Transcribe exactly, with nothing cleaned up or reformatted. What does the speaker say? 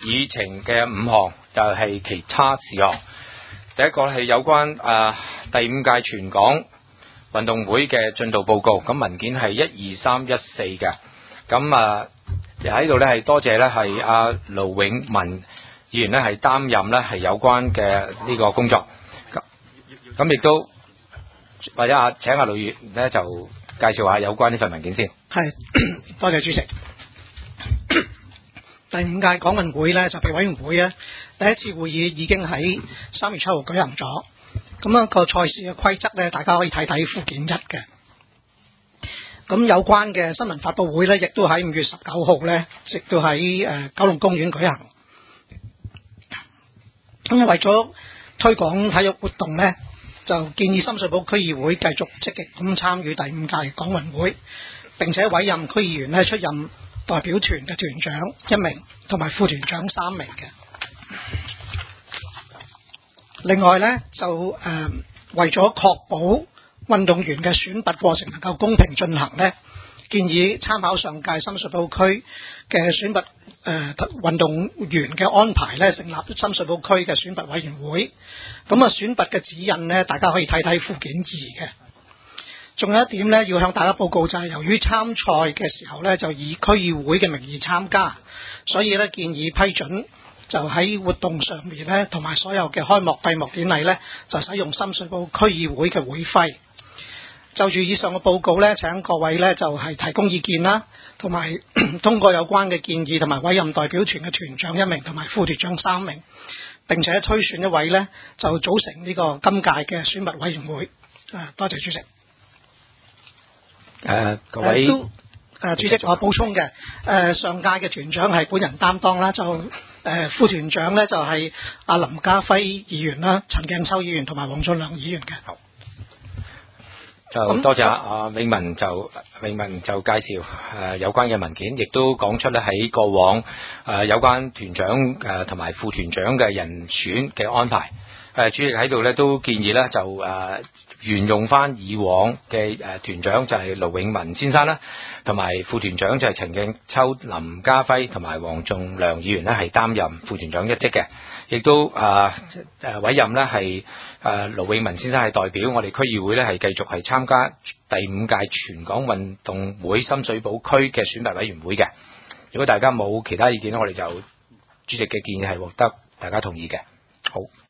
議程嘅五項，就係、是、其他事項。第一個係有關誒、呃、第五屆全港運動會嘅進度報告，咁文件係一二三一四嘅。咁啊喺度咧係多謝咧係阿盧永文議員咧係擔任咧係有關嘅呢個工作。咁咁亦都或者啊請阿盧議員咧就介紹下有關呢份文件先。 係，多謝主席。第五屆港運會咧，就備委員會咧，第一次會議已經喺三月七號舉行咗。咁樣個賽事嘅規則咧，大家可以睇睇附件一嘅。咁有關嘅新聞發佈會咧，亦都喺五月十九號咧，直到喺誒九龍公園舉行。咁為咗推廣體育活動咧，就建議深水埗區議會繼續積極咁參與第五屆港運會，並且委任區議員咧出任代表團嘅團長一名，同埋副團長三名嘅。另外咧就誒、呃、為咗確保運動員嘅選拔過程能夠公平進行咧，建議參考上屆深水埗區嘅選拔誒、呃、運動員嘅安排咧，成立深水埗區嘅選拔委員會。咁啊選拔嘅指引咧，大家可以睇睇附件二嘅。仲有一點咧，要向大家報告就係由於參賽嘅時候咧，就以區議會嘅名義參加，所以咧建議批准就喺活動上面咧，同埋所有嘅開幕閉幕典禮咧，就使用深水埗區議會嘅會費。就住以上嘅報告咧，請各位咧就係提供意見啦，同埋通過有關嘅建議，同埋委任代表團嘅團長一名，同埋副團長三名，並且推選一位咧就組成呢個今屆嘅選拔委員會。啊，多謝主席。 誒、呃，各位， 誒、呃、主席，我補充嘅，誒、呃，上屆嘅團長係本人擔當啦，就誒、呃、副團長咧就係、是、阿林家輝議員啦、陳鏡秋議員同埋黃俊良議員嘅。好， 就多謝阿永文就永文就介紹誒、呃、有關嘅文件，亦都講出咧喺過往誒、呃、有關團長誒同埋副團長嘅人選嘅安排。誒、呃、主席喺度咧都建議咧就誒。呃沿用翻以往嘅誒團長就係盧永文先生啦，同埋副團長就係陳鏡秋、林家輝同埋黃仲良議員呢係擔任副團長一職嘅，亦都誒誒、呃、委任呢係誒盧永文先生係代表我哋區議會呢係繼續係參加第五屆全港運動會深水埗區嘅選拔委員會嘅。如果大家冇其他意見呢，我哋就主席嘅建議係獲得大家同意嘅。好。